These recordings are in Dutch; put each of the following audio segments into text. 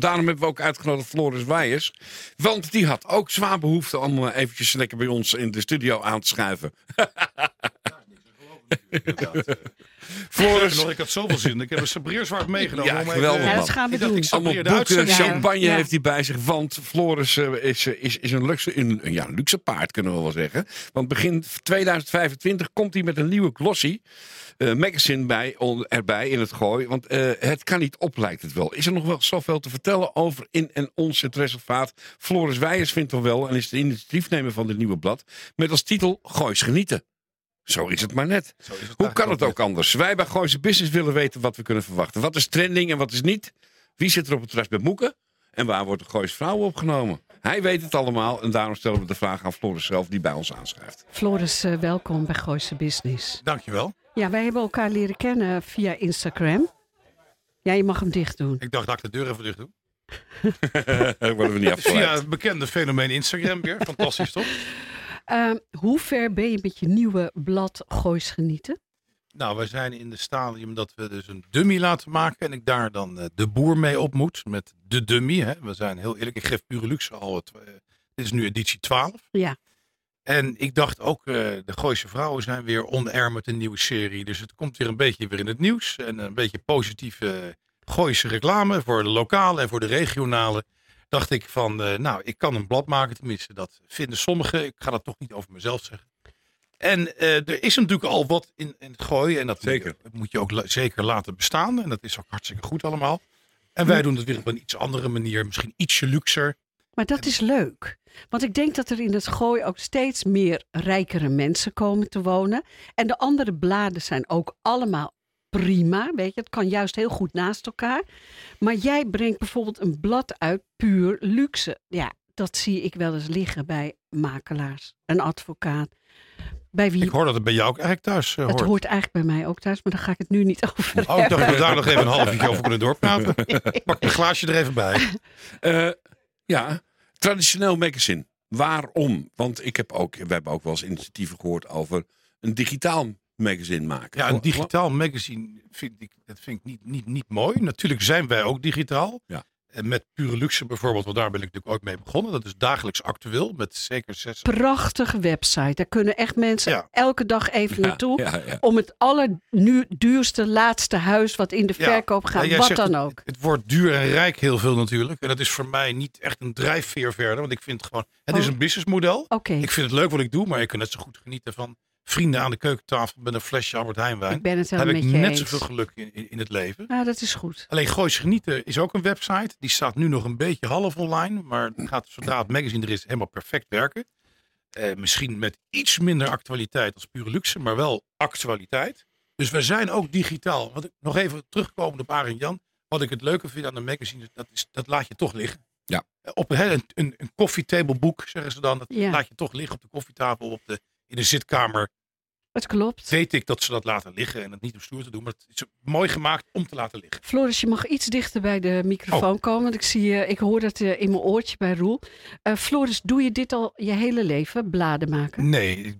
daarom hebben we ook uitgenodigd Floris Wijers. Want die had ook zwaar behoefte om eventjes lekker bij ons in de studio aan te schuiven. Floris, ik had zoveel zin. Ik heb een sabreerzwaard meegenomen. Ja, geweldig, dat gaan we doen. Allemaal boeken, champagne Ja. heeft hij bij zich. Want Floris is een luxe paard, kunnen we wel zeggen. Want begin 2025 komt hij met een nieuwe glossy magazine erbij in het Gooi. Want het kan niet op, lijkt het wel. Is er nog wel zoveel te vertellen over in en ons het reservaat? Floris Wijers vindt toch wel en is de initiatiefnemer van dit nieuwe blad. Met als titel Goois Genieten. Zo is het maar net. Hoe kan het ook anders? Wij bij Gooise Business willen weten wat we kunnen verwachten. Wat is trending en wat is niet? Wie zit er op het terras met Moeken? En waar wordt de Gooise vrouwen opgenomen? Hij weet het allemaal en daarom stellen we de vraag aan Floris zelf die bij ons aanschrijft. Floris, welkom bij Gooise Business. Dankjewel. Ja, wij hebben elkaar leren kennen via Instagram. Ja, je mag hem dicht doen. Ik dacht dat ik de deur even dicht doe. Daar worden we niet afgeleid. Via het bekende fenomeen Instagram weer. Fantastisch toch? Hoe ver ben je met je nieuwe blad Goois Genieten? Nou, wij zijn in het stadium dat we dus een dummy laten maken. En ik daar dan de boer mee op moet. Met de dummy. Hè. We zijn heel eerlijk. Ik geef Pure Luxe al. Dit is nu editie 12. Ja. En ik dacht ook, de Gooise vrouwen zijn weer on air met een nieuwe serie. Dus het komt weer een beetje in het nieuws. En een beetje positieve Gooise reclame voor de lokale en voor de regionale. Dacht ik van, ik kan een blad maken. Tenminste, dat vinden sommigen. Ik ga dat toch niet over mezelf zeggen. En er is natuurlijk al wat in het Gooi. En dat moet je ook zeker laten bestaan. En dat is ook hartstikke goed allemaal. En wij doen het weer op een iets andere manier. Misschien ietsje luxer. Maar dat is leuk. Want ik denk dat er in het Gooi ook steeds meer rijkere mensen komen te wonen. En de andere bladen zijn ook allemaal prima. Weet je, het kan juist heel goed naast elkaar. Maar jij brengt bijvoorbeeld een blad uit, Puur Luxe. Ja, dat zie ik wel eens liggen bij makelaars, een advocaat. Bij wie... Ik hoor dat het bij jou ook eigenlijk thuis hoort. Het hoort eigenlijk bij mij ook thuis, maar daar ga ik het nu niet over hebben. Oh, ik dacht dat we daar nog even een half uurtje over kunnen doorpraten. Pak een glaasje er even bij. Ja, traditioneel magazine. Waarom? Want we hebben ook wel eens initiatieven gehoord over een digitaal magazine maken. Ja, een digitaal magazine vind ik niet mooi. Natuurlijk zijn wij ook digitaal. Ja. Met Pure Luxe bijvoorbeeld, want daar ben ik natuurlijk ook mee begonnen. Dat is dagelijks actueel met zeker 6. Prachtige website. Daar kunnen echt mensen elke dag even naartoe. Ja. Om het duurste, laatste huis wat in de verkoop gaat. Wat dan ook. Het wordt duur en rijk heel veel natuurlijk. En dat is voor mij niet echt een drijfveer verder. Want ik vind het gewoon, het is een businessmodel. Okay. Ik vind het leuk wat ik doe, maar ik kan net zo goed genieten van vrienden aan de keukentafel met een flesje Albert Heijn wijn. Ik ben het helemaal heb ik met je net eens. zoveel geluk in het leven. Ja, dat is goed. Alleen Goois Genieten is ook een website. Die staat nu nog een beetje half online. Maar gaat zodra het magazine er is helemaal perfect werken. Misschien met iets minder actualiteit als Pure Luxe. Maar wel actualiteit. Dus we zijn ook digitaal. Nog even terugkomend op Arend Jan. Wat ik het leuke vind aan de magazine. Dat laat je toch liggen. Ja. Op een koffietableboek zeggen ze dan. Dat Ja. laat je toch liggen op de koffietafel. In de zitkamer. Het klopt. Weet ik dat ze dat laten liggen. En het niet op stoer te doen. Maar het is mooi gemaakt om te laten liggen. Floris, je mag iets dichter bij de microfoon komen. Want ik hoor dat in mijn oortje bij Roel. Floris, doe je dit al je hele leven? Bladen maken? Nee, ik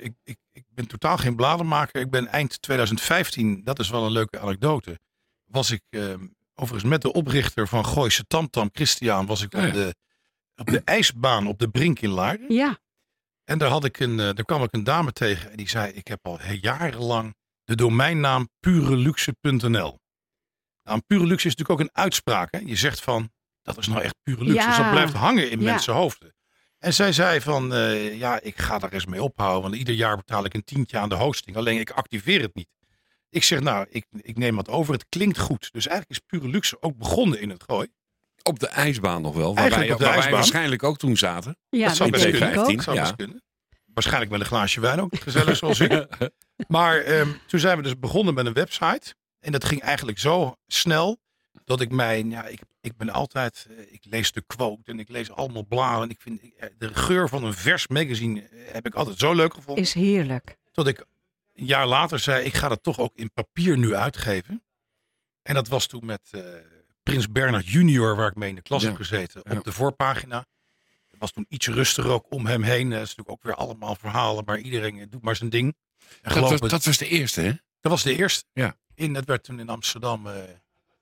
ben totaal geen bladenmaker. Ik ben eind 2015, dat is wel een leuke anekdote. Was ik overigens met de oprichter van Gooise Tamtam, Christian, was ik op de ijsbaan op de Brink in Laarden. Ja. En daar kwam ik een dame tegen en die zei, ik heb al jarenlang de domeinnaam pureluxe.nl. Nou, Pure Luxe is natuurlijk ook een uitspraak. Hè? Je zegt van, dat is nou echt Pure Luxe. Ja. Dus dat blijft hangen in mensen hoofden. En zij zei van, ik ga daar eens mee ophouden. Want ieder jaar betaal ik een tientje aan de hosting. Alleen ik activeer het niet. Ik zeg, ik neem wat over. Het klinkt goed. Dus eigenlijk is Pure Luxe ook begonnen in het Gooi. Op de ijsbaan nog wel. Waar Eigenlijk op de wij ijsbaan. waarschijnlijk ook toen zaten. Ja, Dat zou dat best denk ik kunnen. ook. Zou best kunnen. Waarschijnlijk met een glaasje wijn ook. Gezellig zoals ik. Maar toen zijn we dus begonnen met een website. En dat ging eigenlijk zo snel. Dat ik ik ben altijd, ik lees de quote en ik lees allemaal bladen. En ik vind de geur van een vers magazine heb ik altijd zo leuk gevonden. Is heerlijk. Tot ik een jaar later zei, ik ga dat toch ook in papier nu uitgeven. En dat was toen met Prins Bernhard junior, waar ik mee in de klas heb gezeten, op de voorpagina. Het was toen iets rustiger ook om hem heen. Dat is natuurlijk ook weer allemaal verhalen, maar iedereen doet maar zijn ding. En Dat was de eerste, hè? dat was de eerste. Ja. Dat werd toen in Amsterdam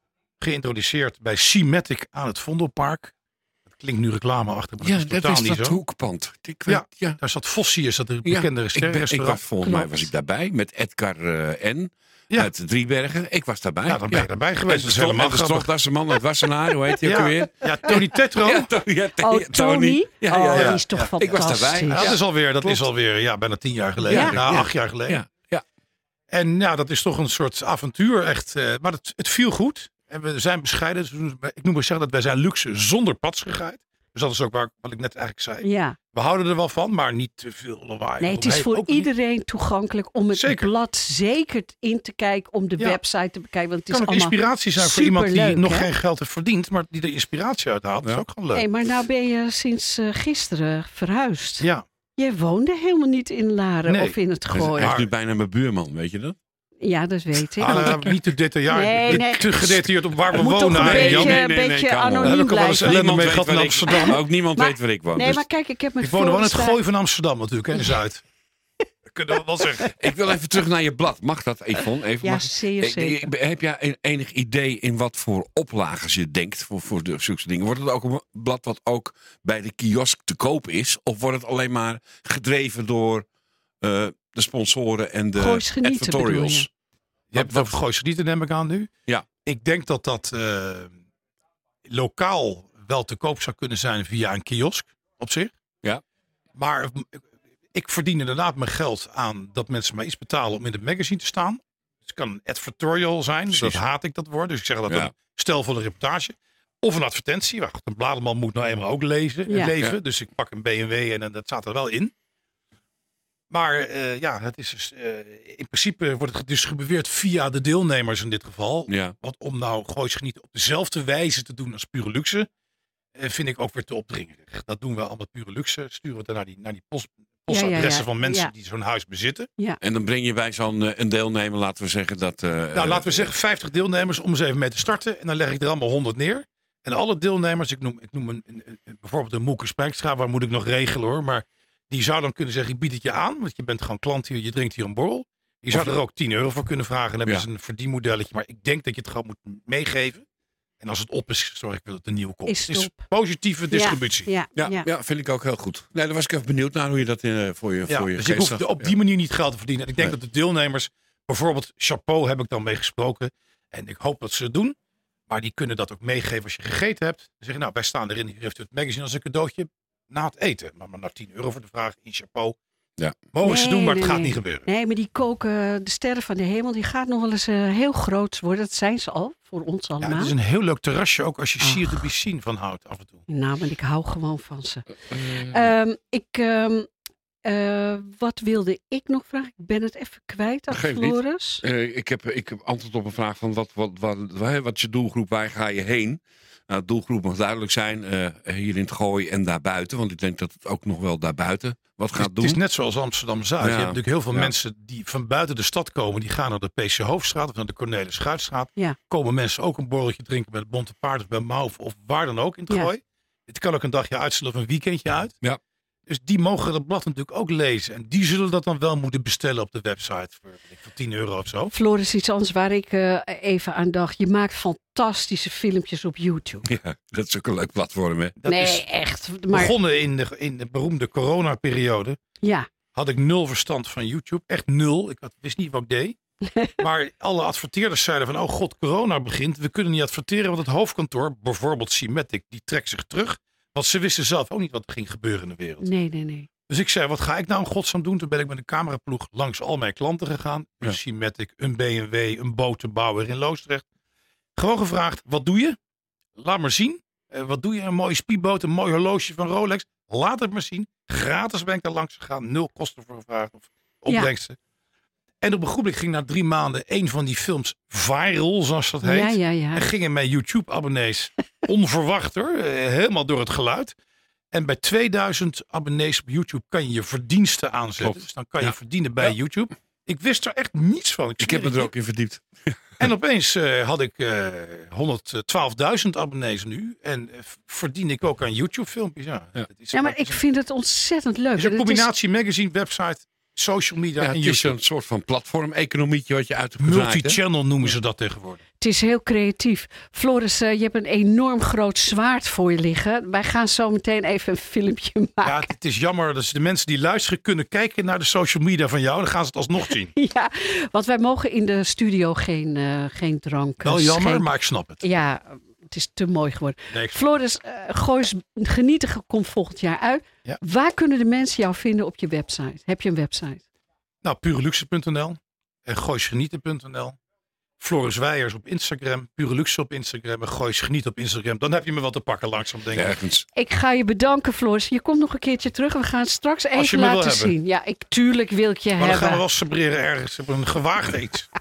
geïntroduceerd bij C-Matic aan het Vondelpark. Dat klinkt nu reclame achter, maar Ja, dat is dat totaal is niet dat zo. hoekpand. Ik weet, ja. Daar zat Fossi, is dat een Ja, bekende sterrenrestaurant. volgens mij Klopt. was ik daarbij met Edgar N. Ja. uit Driebergen. Ik was daarbij. Ja, dan ben je daarbij geweest. Dat is helemaal En de grappig. strofdassenman uit Wassenaar, hoe heet hij ook alweer? Ja, Tony Tetro. Ja, Tony? Ja. Die is toch Ik was fantastisch. daarbij. Ja, dat is alweer bijna 10 jaar geleden. Ja. Nou, 8 jaar geleden. Ja, ja. En ja, dat is toch een soort avontuur echt. Maar het viel goed. En we zijn bescheiden. Dus ik noem maar zeggen dat wij zijn luxe zonder patsgigheid. Dus dat is ook wat ik net eigenlijk zei. Ja. We houden er wel van, maar niet te veel lawaai. Nee, het is voor Ook niet. iedereen toegankelijk om het Zeker. blad zeker in te kijken, om de Ja. website te bekijken. Want het kan is ook allemaal inspiratie zijn voor iemand die superleuk, nog hè? geen geld heeft verdiend, maar die er inspiratie uit haalt. Dat is Ja. ook gewoon leuk. Nee, maar nou ben je sinds gisteren verhuisd. Ja, Je woonde helemaal niet in Laren Nee. of in het Hij Gooi. is nu bijna mijn buurman, weet je dat? Ja, dat weet ik. niet te detailleerd. Nee. Te gedetailleerd op waar we Het moet toch wonen. een eigenlijk, beetje, Jan. beetje kan wel. Daar heb anoniem ik al wel eens blijven. ellende mee gehad in waar Amsterdam. ook niemand Maar- weet waar ik woon. Nee, Dus maar kijk, ik heb met Ik woonde wel in het Floris Gooi van Amsterdam natuurlijk, hè, in Zuid. Dat kunnen we wel zeggen. ik wil even terug naar je blad. Mag dat, Yvonne? Even, Ja, mag- zeer zeker. Heb jij enig idee in wat voor oplages je denkt voor zulke dingen? Wordt het ook een blad wat ook bij de kiosk te koop is? Of wordt het alleen maar gedreven door de sponsoren en de Goois Genieten bedoel advertorials? Je hebt het over Goois Genieten, neem ik aan nu. Ja. Ik denk dat dat lokaal wel te koop zou kunnen zijn via een kiosk op zich. Ja. Maar ik verdien inderdaad mijn geld aan dat mensen mij iets betalen om in het magazine te staan. Dus het kan een advertorial zijn. Precies. Dat haat ik dat woord. Dus ik zeg dat Ja. een stelvolle reportage. Of een advertentie. Wacht, een bladerman moet nou eenmaal ook lezen en Ja. leven. Ja. Dus ik pak een BMW en dat staat er wel in. Maar het is dus, in principe wordt het gedistribueerd via de deelnemers in dit geval. Ja. Want om nou Goois Genieten op dezelfde wijze te doen als Pure Luxe, vind ik ook weer te opdringerig. Dat doen we allemaal Pure Luxe. Sturen we het naar die postadressen van mensen die zo'n huis bezitten. En dan breng je bij zo'n een deelnemer, laten we zeggen dat... Nou, laten we zeggen 50 deelnemers om eens even mee te starten. En dan leg ik er allemaal 100 neer. En alle deelnemers, ik noem bijvoorbeeld een Moeke Spijkstra, waar moet ik nog regelen hoor. Maar die zou dan kunnen zeggen, ik bied het je aan. Want je bent gewoon klant hier, je drinkt hier een borrel. Je zou er ook €10 voor kunnen vragen. En dan hebben ze een verdienmodelletje. Maar ik denk dat je het gewoon moet meegeven. En als het op is, zorg ik dat het een nieuwe komt. Is Het is het op. positieve distributie. Ja, vind ik ook heel goed. Nee, daar was ik even benieuwd naar hoe je dat voor je Ja, dus ik geest hoef had. op die manier niet geld te verdienen. En ik denk Nee. dat de deelnemers, bijvoorbeeld Chapeau heb ik dan mee gesproken. En ik hoop dat ze het doen. Maar die kunnen dat ook meegeven als je gegeten hebt. Dan zeg je, nou, wij staan erin. Hier heeft u het magazine als een cadeautje na het eten. Maar naar €10 voor de vraag in Chapeau. Ja. Mogen ze doen, maar het gaat nee. niet gebeuren. Nee, maar die koken, de sterren van de hemel, die gaat nog wel eens heel groot worden. Dat zijn ze al, voor ons Ja, allemaal. het is een heel leuk terrasje ook als je Ach. Sier de Bissine van houdt af en toe. Nou, maar ik hou gewoon van ze. Wat wilde ik nog vragen? Ik ben het even kwijt aan Geeft niet. Floris. Ik heb antwoord op een vraag van wat is je doelgroep, waar ga je heen? Nou, de doelgroep mag duidelijk zijn, hier in het Gooi en daarbuiten. Want ik denk dat het ook nog wel daarbuiten wat gaat Het doen. is net zoals Amsterdam-Zuid. Ja. Je hebt natuurlijk heel veel Ja. mensen die van buiten de stad komen. Die gaan naar de PC Hoofdstraat of naar de Cornelis Schuitstraat. Ja. Komen mensen ook een borreltje drinken bij het Bonte Paard of bij Mauw of waar dan ook in het Ja. Gooi. Het kan ook een dagje uitstellen of een weekendje uit. Ja. Dus die mogen het blad natuurlijk ook lezen. En die zullen dat dan wel moeten bestellen op de website voor €10 of zo. Floris, iets anders waar ik even aan dacht. Je maakt fantastische filmpjes op YouTube. Ja, dat is ook een leuk platform, hè? Dat nee, is echt. Maar begonnen in de beroemde coronaperiode. ja, Had ik 0 verstand van YouTube. Echt 0. Ik wist niet wat ik deed. Maar alle adverteerders zeiden van, oh god, corona begint. We kunnen niet adverteren, want het hoofdkantoor, bijvoorbeeld C-Matic, die trekt zich terug. Want ze wisten zelf ook niet wat er ging gebeuren in de wereld. nee. Dus ik zei, wat ga ik nou in godsnaam doen? Toen ben ik met een cameraploeg langs al mijn klanten gegaan. Ja. Een C-Matic, een BMW, een botenbouwer in Loosdrecht. Gewoon gevraagd, wat doe je? Laat maar zien. Wat doe je? Een mooie speedboot, een mooi horloge van Rolex. Laat het maar zien. Gratis ben ik daar langs gegaan. 0 kosten voor gevraagd of opbrengsten. En op een goed moment ging na 3 maanden een van die films viral, zoals dat heet. Ja. En gingen mijn YouTube-abonnees onverwacht hoor. Helemaal door het geluid. En bij 2000 abonnees op YouTube kan je je verdiensten aanzetten. Klopt. Dus dan kan je Ja. verdienen bij Ja. YouTube. Ik wist er echt niets van. Ik heb me er ook in verdiept. En opeens had ik 112.000 abonnees nu. En verdien ik ook aan YouTube-filmpjes. Ja, Ja. dat is, Ja, maar ik vind het ontzettend leuk. het is een Het is combinatie magazine, website, social media Ja, en het is YouTube. een soort van platform-economietje wat je uit hebt gedraaid, hè? Multi-channel noemen ze dat tegenwoordig. Het is heel creatief. Floris, je hebt een enorm groot zwaard voor je liggen. Wij gaan zo meteen even een filmpje maken. Ja, het is jammer. Dus de mensen die luisteren kunnen kijken naar de social media van jou. Dan gaan ze het alsnog zien. Ja, want wij mogen in de studio geen drank. Wel jammer, schenken. maar ik snap het. Ja, het is te mooi geworden. Nee, Floris, Goois Genieten komt volgend jaar uit. Ja. Waar kunnen de mensen jou vinden op je website? Heb je een website? Nou, pureluxe.nl en gooisgenieten.nl. Floris Weijers op Instagram, Pureluxe op Instagram en Goois Geniet op Instagram. Dan heb je me wat te pakken langzaam, denk ik. Ergens. Ik ga je bedanken, Floris. Je komt nog een keertje terug. We gaan het straks Als je even me wil laten hebben. zien. Ja, tuurlijk wil ik je Maar dan hebben. gaan we wel sabreren ergens op een gewaagde iets.